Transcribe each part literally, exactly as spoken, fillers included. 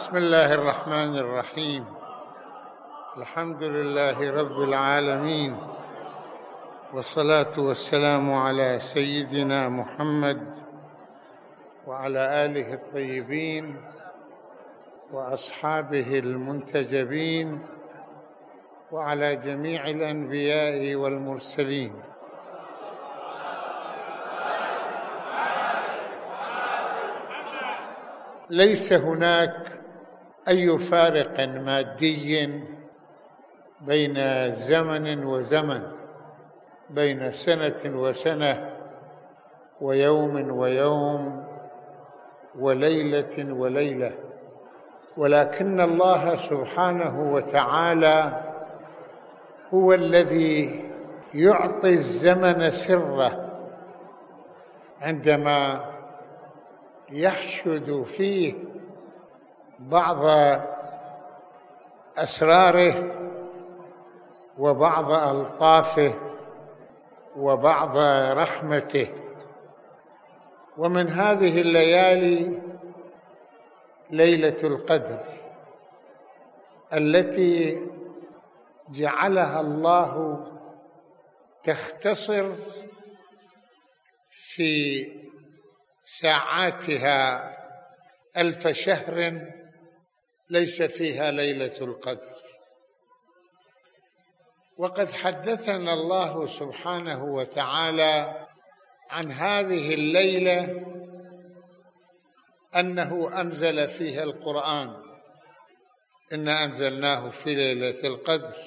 بسم الله الرحمن الرحيم. الحمد لله رب العالمين، والصلاة والسلام على سيدنا محمد وعلى آله الطيبين وأصحابه المنتجبين وعلى جميع الأنبياء والمرسلين. ليس هناك أي فارق مادي بين زمن وزمن، بين سنة وسنة، ويوم ويوم، وليلة وليلة، ولكن الله سبحانه وتعالى هو الذي يعطي الزمن سره عندما يحشد فيه بعض أسراره وبعض ألطافه وبعض رحمته. ومن هذه الليالي ليلة القدر التي جعلها الله تختصر في ساعاتها ألف شهر ليس فيها ليلة القدر. وقد حدثنا الله سبحانه وتعالى عن هذه الليلة أنه أنزل فيها القرآن: إنا أنزلناه في ليلة القدر،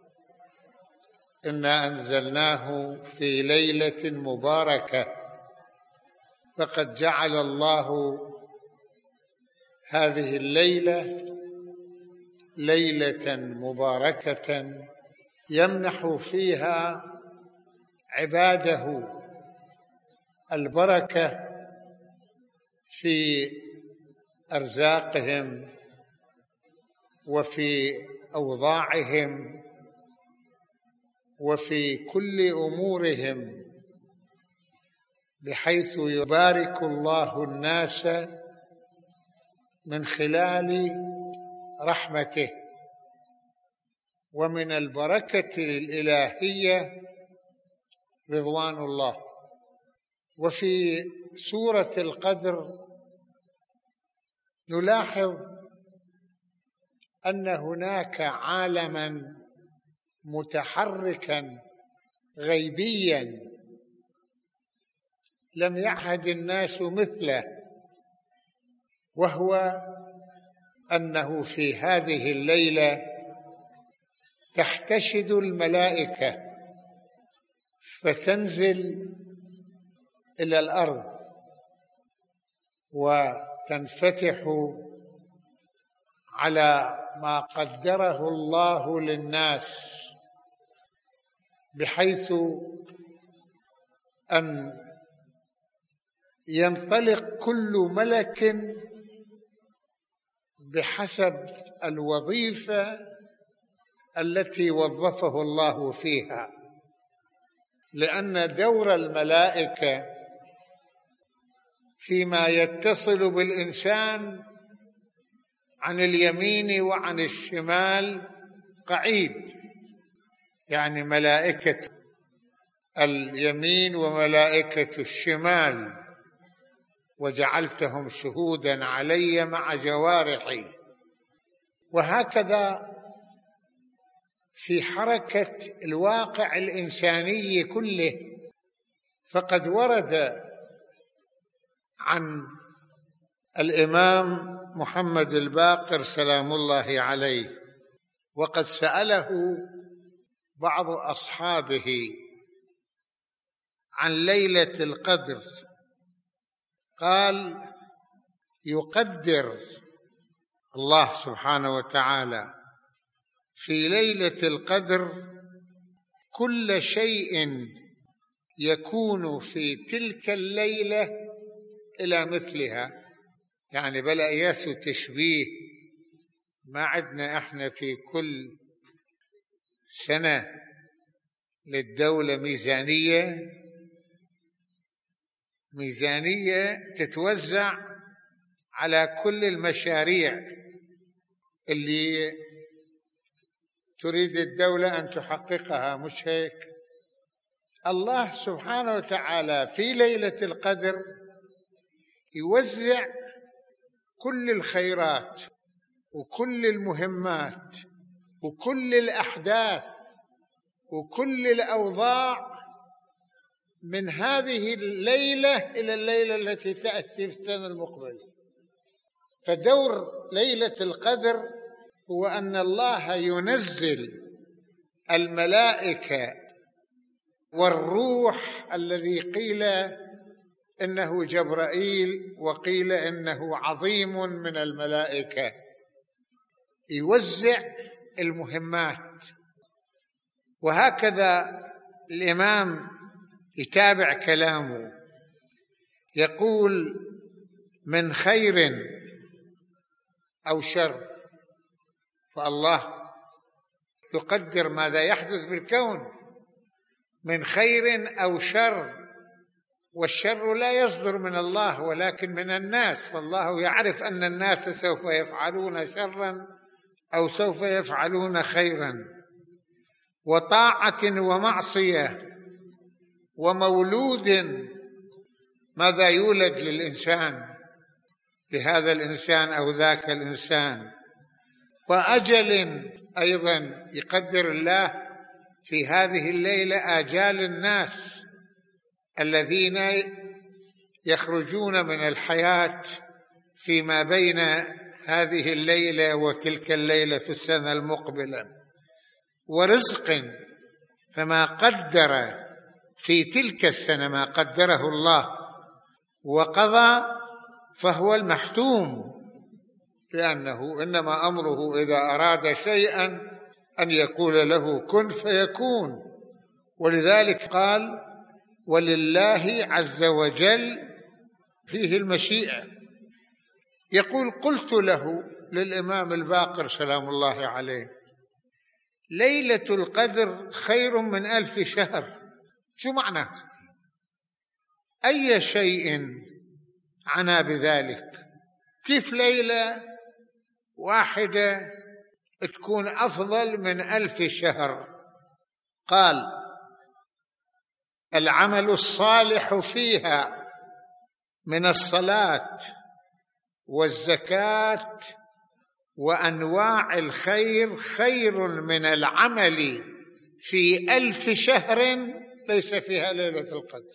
إنا أنزلناه في ليلة مباركة. فقد جعل الله هذه الليلة ليلة مباركة يمنح فيها عباده البركة في أرزاقهم وفي أوضاعهم وفي كل أمورهم، بحيث يبارك الله الناس من خلال رحمته. ومن البركة الإلهية رضوان الله. وفي سورة القدر نلاحظ أن هناك عالماً متحركاً غيبياً لم يعهد الناس مثله، وهو أنه في هذه الليلة تحتشد الملائكة فتنزل إلى الأرض وتنفتح على ما قدره الله للناس، بحيث أن ينطلق كل ملك بحسب الوظيفة التي وظفه الله فيها، لأن دور الملائكة فيما يتصل بالإنسان عن اليمين وعن الشمال قعيد، يعني ملائكة اليمين وملائكة الشمال، وجعلتهم شهودا علي مع جوارحي. وهكذا في حركة الواقع الإنساني كله، فقد ورد عن الإمام محمد الباقر سلام الله عليه، وقد سأله بعض أصحابه عن ليلة القدر، قال: يقدر الله سبحانه وتعالى في ليلة القدر كل شيء يكون في تلك الليلة إلى مثلها. يعني بلا قياس وتشبيه، ما عندنا احنا في كل سنة للدولة ميزانية ميزانية تتوزع على كل المشاريع اللي تريد الدولة أن تحققها، مش هيك؟ الله سبحانه وتعالى في ليلة القدر يوزع كل الخيرات وكل المهمات وكل الأحداث وكل الأوضاع من هذه الليلة إلى الليلة التي تأتي في السنة المقبلة. فدور ليلة القدر هو أن الله ينزل الملائكة والروح الذي قيل إنه جبرائيل وقيل إنه عظيم من الملائكة، يوزع المهمات. وهكذا الإمام يتابع كلامه يقول: من خير أو شر، فالله يقدر ماذا يحدث في الكون من خير أو شر، والشر لا يصدر من الله ولكن من الناس، فالله يعرف أن الناس سوف يفعلون شرا أو سوف يفعلون خيرا. وطاعة ومعصية، ومولود، ماذا يولد للإنسان، لهذا الإنسان أو ذاك الإنسان. وأجل أيضا يقدر الله في هذه الليلة آجال الناس الذين يخرجون من الحياة فيما بين هذه الليلة وتلك الليلة في السنة المقبلة. ورزق، فما قدر في تلك السنة ما قدره الله وقضى فهو المحتوم، لأنه إنما أمره إذا أراد شيئا أن يقول له كن فيكون. ولذلك قال: ولله عز وجل فيه المشيئة. يقول: قلت له للإمام الباقر سلام الله عليه: ليلة القدر خير من ألف شهر، شو معنى؟ أي شيء عنا بذلك؟ كيف ليلة واحدة تكون أفضل من ألف شهر؟ قال: العمل الصالح فيها من الصلاة والزكاة وأنواع الخير خير من العمل في ألف شهر ليس فيها ليلة القدر.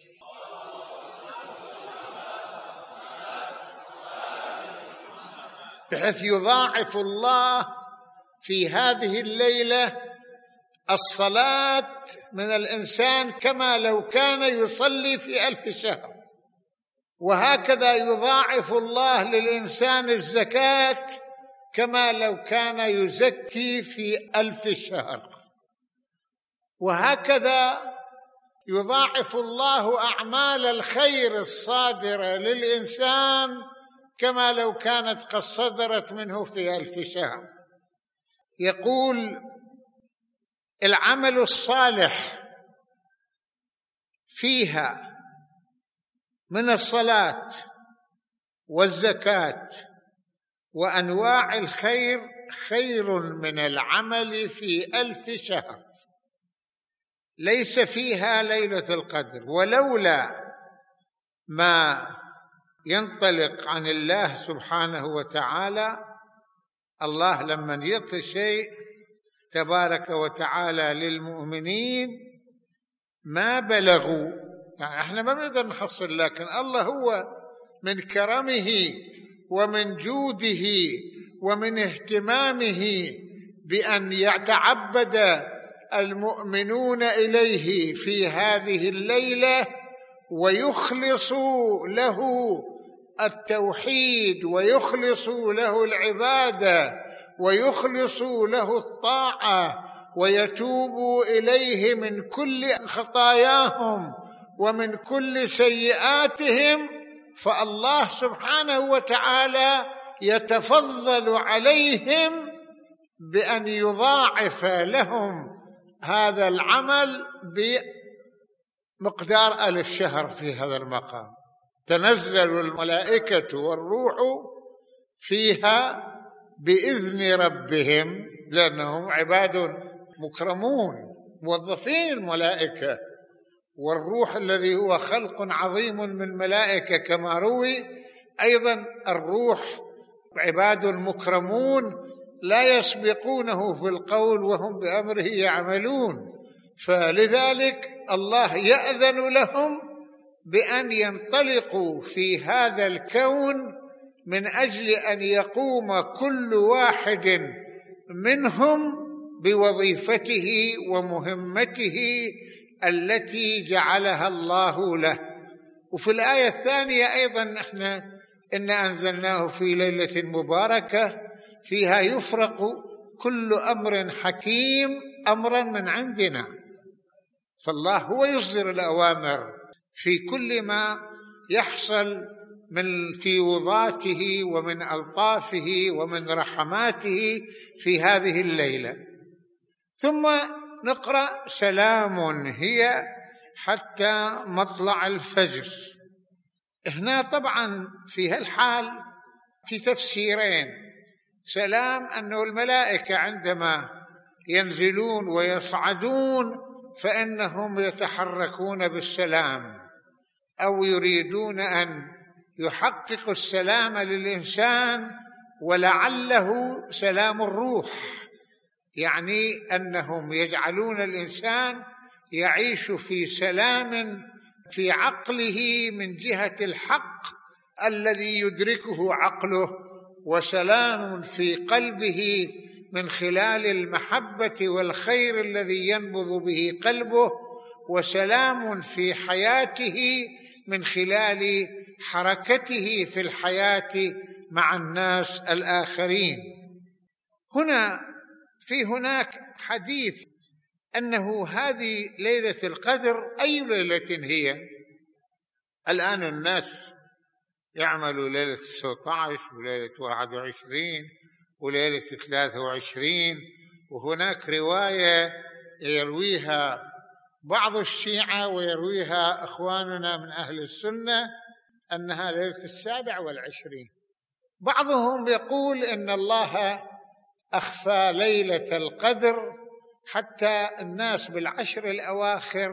بحيث يضاعف الله في هذه الليلة الصلاة من الإنسان كما لو كان يصلي في ألف شهر، وهكذا يضاعف الله للإنسان الزكاة كما لو كان يزكي في ألف شهر، وهكذا يضاعف الله أعمال الخير الصادرة للإنسان كما لو كانت قد صدرت منه في ألف شهر. يقول: العمل الصالح فيها من الصلاة والزكاة وأنواع الخير خير من العمل في ألف شهر ليس فيها ليلة القدر. ولولا ما ينطلق عن الله سبحانه وتعالى، الله لما يعطي شيء تبارك وتعالى للمؤمنين ما بلغوا، يعني احنا ما بنقدر نحصل، لكن الله هو من كرمه ومن جوده ومن اهتمامه بأن يتعبد المؤمنون إليه في هذه الليلة ويخلصوا له التوحيد ويخلصوا له العبادة ويخلصوا له الطاعة ويتوبوا إليه من كل خطاياهم ومن كل سيئاتهم، فالله سبحانه وتعالى يتفضل عليهم بأن يضاعف لهم هذا العمل بمقدار ألف شهر في هذا المقام. تنزل الملائكة والروح فيها بإذن ربهم، لأنهم عباد مكرمون موظفين الملائكة، والروح الذي هو خلق عظيم من الملائكة كما روي، أيضا الروح عباد مكرمون لا يسبقونه في القول وهم بأمره يعملون، فلذلك الله يأذن لهم بأن ينطلقوا في هذا الكون من أجل أن يقوم كل واحد منهم بوظيفته ومهمته التي جعلها الله له. وفي الآية الثانية أيضا احنا إن أنزلناه في ليلة مباركة فيها يفرق كل أمر حكيم أمرا من عندنا، فالله هو يصدر الأوامر في كل ما يحصل من فيوضاته ومن ألطافه ومن رحماته في هذه الليلة. ثم نقرأ سلام هي حتى مطلع الفجر. هنا طبعا في هالحال في تفسيرين: سلام أنه الملائكة عندما ينزلون ويصعدون فإنهم يتحركون بالسلام، أو يريدون أن يحققوا السلام للإنسان، ولعله سلام الروح، يعني أنهم يجعلون الإنسان يعيش في سلام في عقله من جهة الحق الذي يدركه عقله، وسلام في قلبه من خلال المحبة والخير الذي ينبض به قلبه، وسلام في حياته من خلال حركته في الحياة مع الناس الآخرين. هنا في هناك حديث أنه هذه ليلة القدر أي ليلة هي؟ الآن الناس يعملوا ليلة ستة عشر وليلة واحد وعشرين وليلة ثلاثة وعشرين، وهناك رواية يرويها بعض الشيعة ويرويها أخواننا من أهل السنة أنها ليلة السابع والعشرين. بعضهم يقول إن الله أخفى ليلة القدر حتى الناس بالعشر الأواخر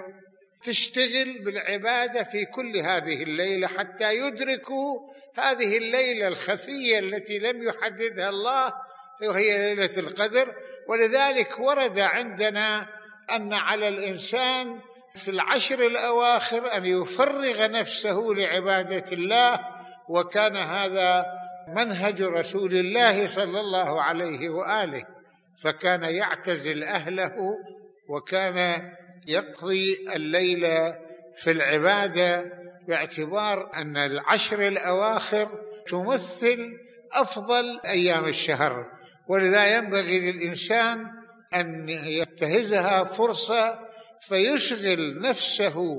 تشتغل بالعبادة في كل هذه الليلة حتى يدركوا هذه الليلة الخفية التي لم يحددها الله وهي ليلة القدر. ولذلك ورد عندنا أن على الإنسان في العشر الأواخر أن يفرغ نفسه لعبادة الله، وكان هذا منهج رسول الله صلى الله عليه وآله، فكان يعتزل أهله وكان يقضي الليل في العبادة، باعتبار أن العشر الأواخر تمثل أفضل أيام الشهر، ولذا ينبغي للإنسان أن ينتهزها فرصة فيشغل نفسه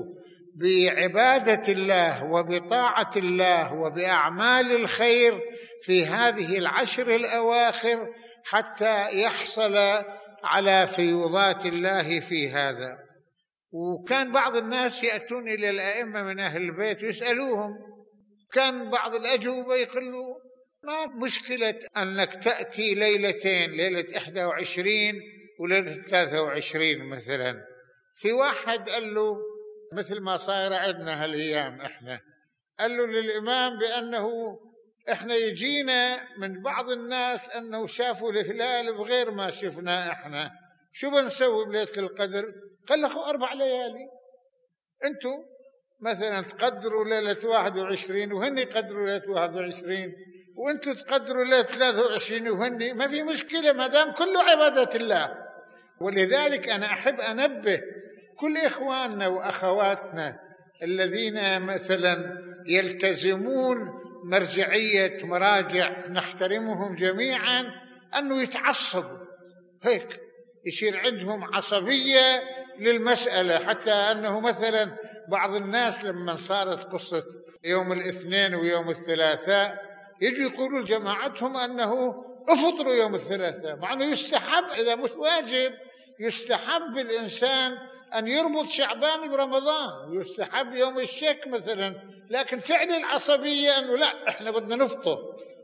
بعبادة الله وبطاعة الله وبأعمال الخير في هذه العشر الأواخر حتى يحصل على فيوضات الله في هذا. وكان بعض الناس يأتون إلى الأئمة من أهل البيت يسألوهم، كان بعض الأجوبة يقولوا ما مشكلة أنك تأتي ليلتين، ليلة إحدى وعشرين وليلة ثلاثة وعشرين مثلا. في واحد قال له مثل ما صاير عندنا هالأيام إحنا، قال له للإمام بأنه إحنا يجينا من بعض الناس أنه شافوا الهلال بغير ما شفنا إحنا، شو بنسوي بليلة القدر؟ قال له أربع ليالي، أنتوا مثلا تقدروا ليلة واحد وعشرين وهن يقدروا ليلة واحد وعشرين، وأنتوا تقدروا ليلة ثلاثة وعشرين وهن، ما في مشكلة ما دام كله عبادة الله. ولذلك أنا أحب أنبه كل إخواننا وأخواتنا الذين مثلا يلتزمون مرجعية مراجع نحترمهم جميعا أنه يتعصبوا هيك، يصير عندهم عصبية للمسألة، حتى أنه مثلا بعض الناس لما صارت قصة يوم الاثنين ويوم الثلاثاء يجوا يقولوا لجماعتهم أنه افطروا يوم الثلاثاء، مع أنه يستحب إذا مش واجب يستحب الإنسان أن يربط شعبان برمضان، ويستحب يوم الشك مثلا، لكن فعل العصبية أنه لا إحنا بدنا نفطر،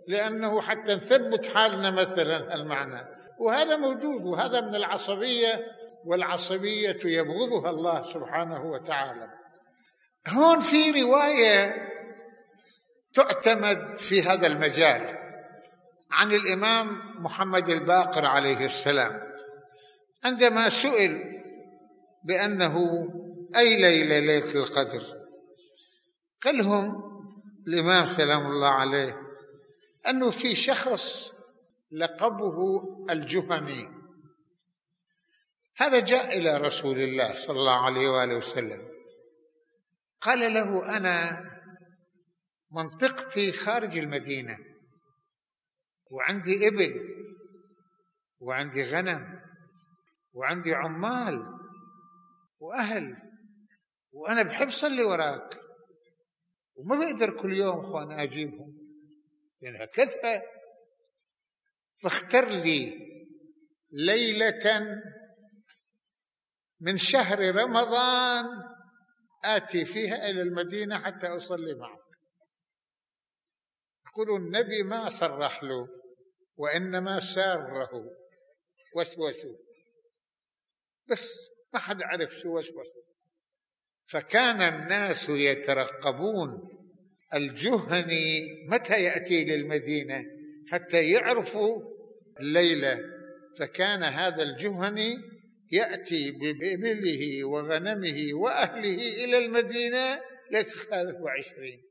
لأنه حتى نثبت حالنا مثلا المعنى، وهذا موجود، وهذا من العصبية، والعصبية يبغضها الله سبحانه وتعالى. هون في رواية تعتمد في هذا المجال عن الإمام محمد الباقر عليه السلام، عندما سئل بأنه أي ليلة ليلة القدر، قال لهم الإمام سلام الله عليه أنه في شخص لقبه الجهني، هذا جاء إلى رسول الله صلى الله عليه وآله وسلم، قال له أنا منطقتي خارج المدينة، وعندي إبل وعندي غنم وعندي عمال وأهل، وأنا بحب صلي وراك، وما بقدر كل يوم أخوان أجيبهم لأنها كثرة، فاختر لي ليلة من شهر رمضان آتي فيها إلى المدينة حتى أصلي معك. يقولوا النبي ما صرح له، وإنما ساره، وشوشوا، بس ما حد عرف شو وشوشوا. فكان الناس يترقبون الجهني متى يأتي للمدينة حتى يعرفوا الليلة، فكان هذا الجهني يأتي بإبله وغنمه وأهله إلى المدينة ليلة الثالث وعشرين،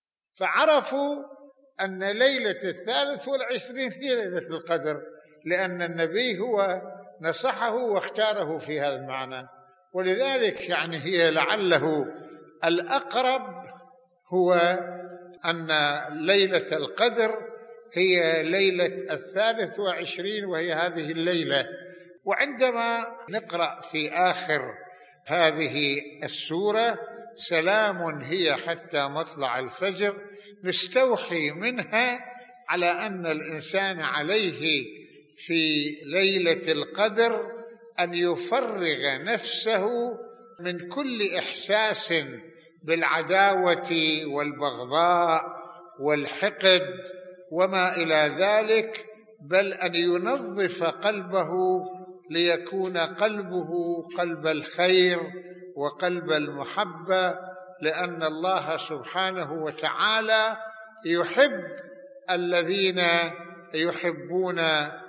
فعرفوا أن ليلة الثالث والعشرين هي ليلة القدر، لأن النبي هو نصحه واختاره في هذا المعنى. ولذلك يعني هي لعله الأقرب هو أن ليلة القدر هي ليلة الثالث وعشرين، وهي هذه الليلة. وعندما نقرأ في آخر هذه السورة سلام هي حتى مطلع الفجر، نستوحي منها على أن الإنسان عليه في ليلة القدر أن يفرغ نفسه من كل إحساس بالعداوة والبغضاء والحقد وما إلى ذلك، بل أن ينظف قلبه ليكون قلبه قلب الخير وقلب المحبة، لأن الله سبحانه وتعالى يحب الذين يحبون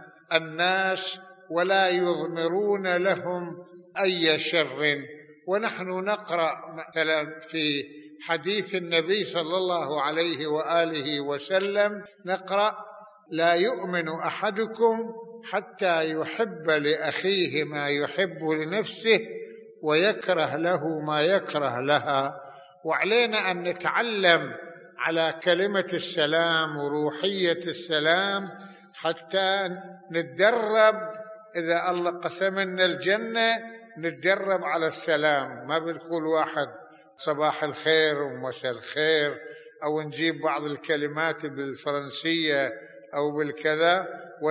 الناس ولا يضمرون لهم أي شر. ونحن نقرأ مثلا في حديث النبي صلى الله عليه وآله وسلم، نقرأ لا يؤمن أحدكم حتى يحب لأخيه ما يحب لنفسه ويكره له ما يكره لها. وعلينا أن نتعلم على كلمة السلام وروحية السلام حتى نتدرب، إذا الله قسم لنا الجنة نتدرب على السلام. ما بنقول واحد صباح الخير ومساء الخير، أو نجيب بعض الكلمات بالفرنسية أو بالكذا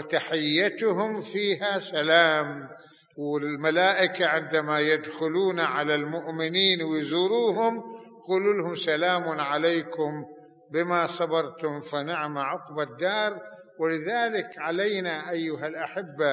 وتحيتهم فيها سلام. والملائكة عندما يدخلون على المؤمنين ويزوروهم قولوا لهم سلام عليكم بما صبرتم فنعم عقبى الدار. ولذلك علينا أيها الأحبة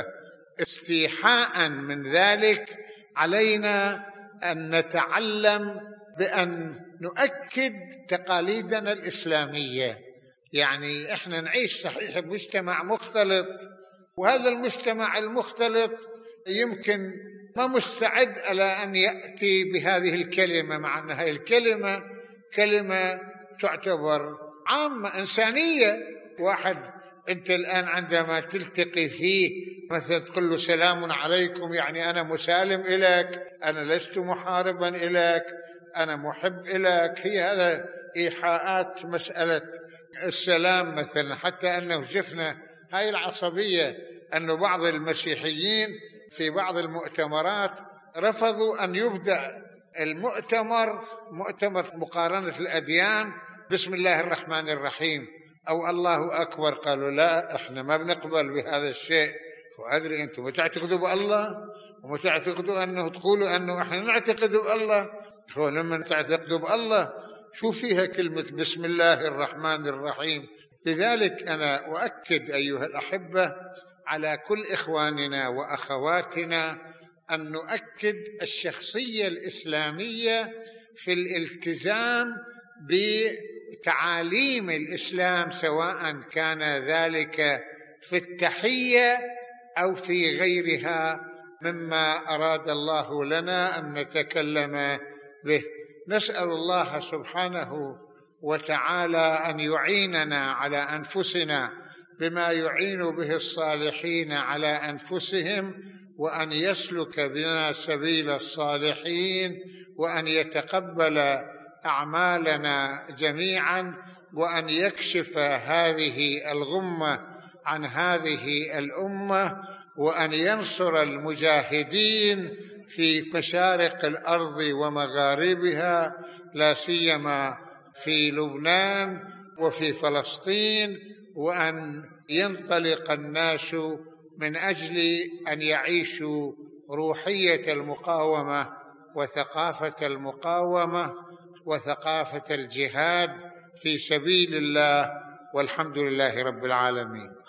استيحاء من ذلك علينا أن نتعلم بأن نؤكد تقاليدنا الإسلامية. يعني إحنا نعيش صحيح بمجتمع مختلط، وهذا المجتمع المختلط يمكن ما مستعد على أن يأتي بهذه الكلمة، مع أن هذه الكلمة كلمة تعتبر عامة إنسانية. واحد أنت الآن عندما تلتقي فيه مثلا تقول له سلام عليكم، يعني أنا مسالم إليك، أنا لست محاربا إليك، أنا محب إليك. هي هذا إيحاءات مسألة السلام مثلا. حتى أنه شفنا هاي العصبية، أنه بعض المسيحيين في بعض المؤتمرات رفضوا أن يبدأ المؤتمر مؤتمر مقارنة الأديان بسم الله الرحمن الرحيم أو الله أكبر. قالوا لا، إحنا ما بنقبل بهذا الشيء. وأدري أنتم متعتقدوا بالله ومتعتقدوا أنه تقولوا أنه إحنا نعتقد بالله. لما تعتقدوا بالله شو فيها كلمة بسم الله الرحمن الرحيم؟ لذلك أنا أؤكد أيها الأحبة على كل إخواننا وأخواتنا أن نؤكد الشخصية الإسلامية في الالتزام بتعاليم الإسلام، سواء كان ذلك في التحية أو في غيرها مما أراد الله لنا أن نتكلم به. نسأل الله سبحانه وتعالى أن يعيننا على أنفسنا بما يعين به الصالحين على أنفسهم، وأن يسلك بنا سبيل الصالحين، وأن يتقبل أعمالنا جميعا، وأن يكشف هذه الغمة عن هذه الأمة، وأن ينصر المجاهدين في مشارق الأرض ومغاربها، لا سيما في لبنان وفي فلسطين، وأن ينطلق الناس من أجل أن يعيشوا روحية المقاومة وثقافة المقاومة وثقافة الجهاد في سبيل الله، والحمد لله رب العالمين.